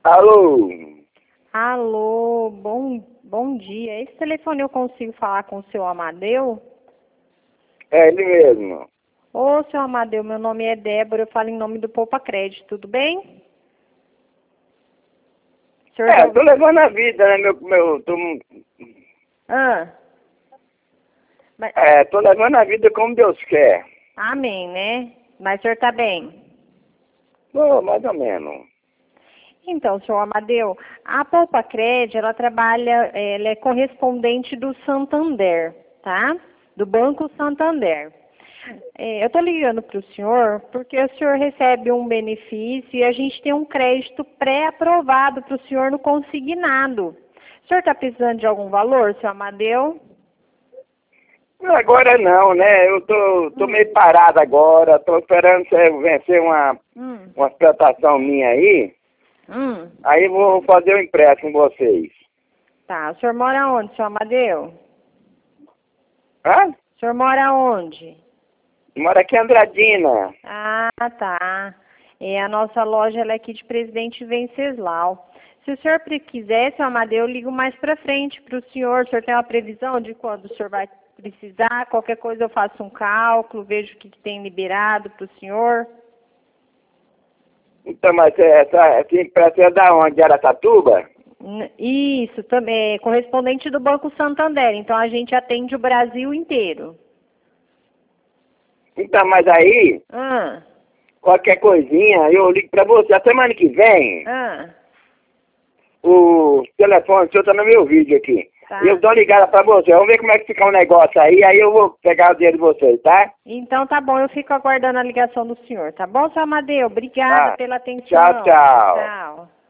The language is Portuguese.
Alô? Alô, bom dia. Esse telefone eu consigo falar com o seu Amadeu? É ele mesmo. Ô, seu Amadeu, meu nome é Débora, eu falo em nome do Poupa Crédito, tudo bem? O senhor já... Tô levando a vida, né, Ah, mas... tô levando a vida como Deus quer. Amém, né? Mas o senhor tá bem? Pô, mais ou menos. Então, senhor Amadeu, a Poupa Crédito, ela trabalha, ela é correspondente do Santander, tá? Do Banco Santander. Eu estou ligando para o senhor porque o senhor recebe um benefício e a gente tem um crédito pré-aprovado para o senhor no consignado. O senhor está precisando de algum valor, seu Amadeu? Agora não, né? Eu tô meio parado agora, tô esperando você vencer uma plantação minha aí. Aí vou fazer o empréstimo com vocês. Tá, o senhor mora onde, seu Amadeu? Hã? O senhor mora onde? Moro aqui em Andradina. Ah, tá. A nossa loja ela é aqui de Presidente Venceslau. Se o senhor quiser, seu Amadeu, eu ligo mais para frente para o senhor. O senhor tem uma previsão de quando o senhor vai precisar? Qualquer coisa eu faço um cálculo, vejo o que tem liberado para o senhor. Então, mas esse empréstimo é da onde? De Araçatuba? Isso, também, correspondente do Banco Santander. Então, a gente atende o Brasil inteiro. Então, mas aí, qualquer coisinha, eu ligo pra você. A semana que vem, o telefone, o senhor tá no meu vídeo aqui. Tá. Eu dou ligada pra você. Vamos ver como é que fica o negócio aí eu vou pegar o dinheiro de vocês, tá? Então tá bom, eu fico aguardando a ligação do senhor, tá bom, seu Amadeu? Obrigada Tá. pela atenção. Tchau, tchau. Tchau.